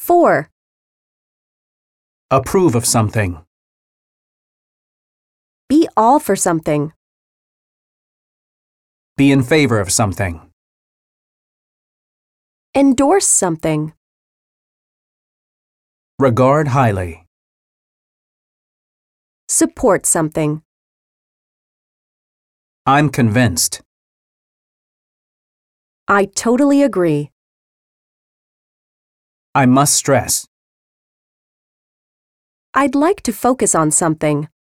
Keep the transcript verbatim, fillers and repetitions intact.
four. Approve of something. Be all for something. Be in favor of something. Endorse something. Regard highly. Support something. I'm convinced. I totally agree. I must stress. I'd like to focus on something.